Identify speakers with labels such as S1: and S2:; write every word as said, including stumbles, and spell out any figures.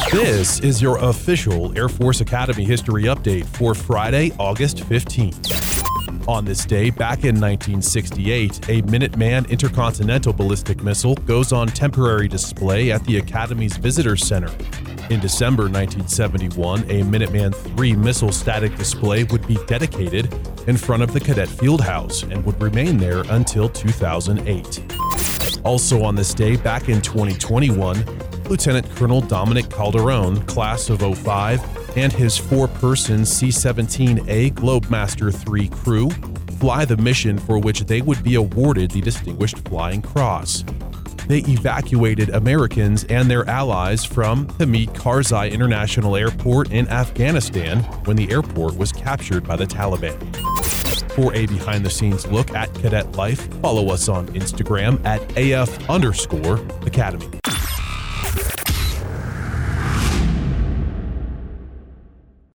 S1: This is your official Air Force Academy history update for Friday, August fifteenth. On this day, back in nineteen sixty-eight, a Minuteman intercontinental ballistic missile goes on temporary display at the Academy's Visitor Center. In December nineteen seventy-one, a Minuteman three missile static display would be dedicated in front of the Cadet Field House and would remain there until two thousand eight. Also on this day, back in twenty twenty-one, Lieutenant Colonel Dominic Calderon, class of oh five, and his four-person C seventeen A Globemaster three crew fly the mission for which they would be awarded the Distinguished Flying Cross. They evacuated Americans and their allies from Hamid Karzai International Airport in Afghanistan when the airport was captured by the Taliban. For a behind-the-scenes look at cadet life, follow us on Instagram at AF underscore Academy.